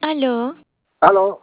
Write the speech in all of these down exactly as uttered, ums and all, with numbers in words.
Aló. Aló.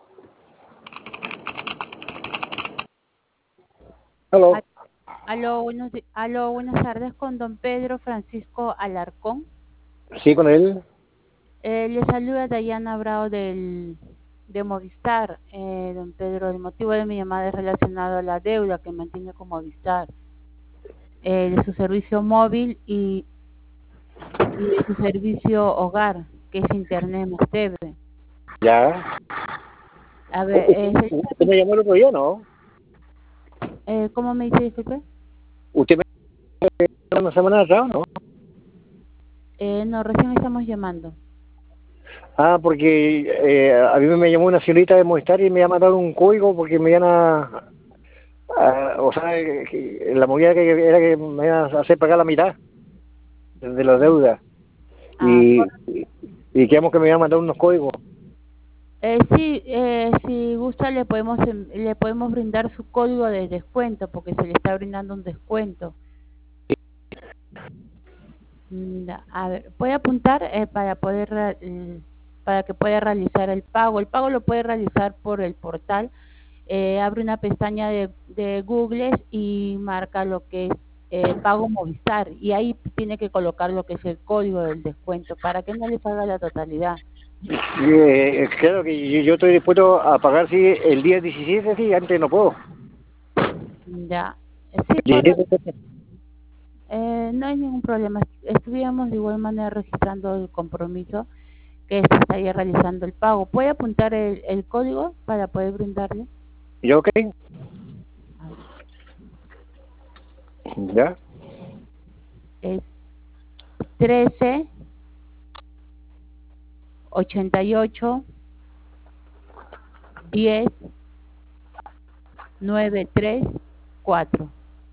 Aló. Al- Aló, buenos, di- aló, buenas tardes con don Pedro Francisco Alarcón. Sí, con él. Eh, le saluda Dayana Bravo del, de Movistar. Eh, don Pedro, el motivo de mi llamada es relacionado a la deuda que mantiene con Movistar, eh, de su servicio móvil y, y de su servicio hogar, que es Internet más T V. Ya. A ver, Usted, eh, usted me llamó el otro día, ¿no? eh, ¿cómo me dice, disculpe? Usted me llamó una semana atrás, ¿no? Eh, no, recién estamos llamando. Ah, porque eh, a mí me llamó una señorita de Movistar y me ha mandado un código porque me iban a... a- o sea, que la movida que era que me iban a hacer pagar la mitad de la deuda. Ah, Y, y, y quedamos que me iban a mandar unos códigos. Eh, sí, eh, si gusta le podemos em- le podemos brindar su código de descuento porque se le está brindando un descuento. Mm, da- A ver, puede apuntar eh, para poder re- el- para que pueda realizar el pago. El pago lo puede realizar por el portal. Eh, abre una pestaña de, de Google y marca lo que es eh, pago Movistar y ahí tiene que colocar lo que es el código del descuento para que no le salga la totalidad. Y, eh, claro que yo, yo estoy dispuesto a pagar, sí, el día diecisiete, sí, antes no puedo. Ya, sí, por, diecisiete. Eh, no hay ningún problema. Estuviéramos de igual manera registrando el compromiso que se estaría realizando el pago. ¿Puede apuntar el, el código para poder brindarle? ¿Yo ok? A ver, Ya. es trece ochenta y ocho diez noventa y tres cuatro.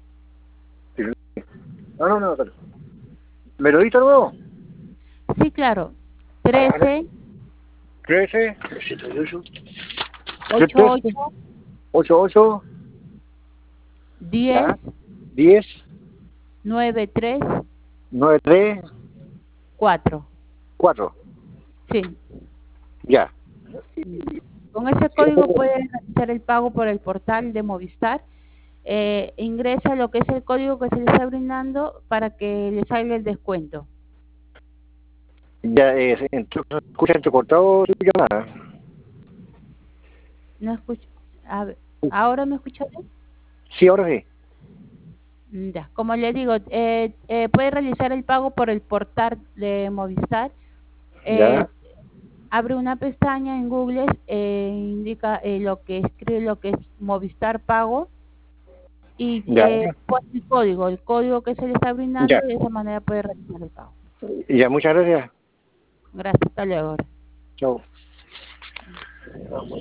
No, no, no. ¿Me lo diste luego? Sí, claro. trece trece, ochenta y ocho ocho, ocho, diez ya, diez, noventa y tres nueve, tres, cuatro. cuatro, Sí. ya. Con ese código puede realizar el pago por el portal de Movistar. Eh, ingresa lo que es el código que se le está brindando para que le salga el descuento. Ya, eh, entonces, escucha entrecortado tu llamada. No escucho. A ver, ¿ahora me escucha bien? Sí, ahora sí. Mm, Ya, como le digo, eh, eh, puede realizar el pago por el portal de Movistar. Eh, Ya, abre una pestaña en Google, eh, indica eh, lo que escribe lo que es Movistar Pago y ya, eh, pone el código, el código que se le está brindando ya. y de esa manera puede realizar el pago. Ya, muchas gracias. Gracias, hasta luego. Chao.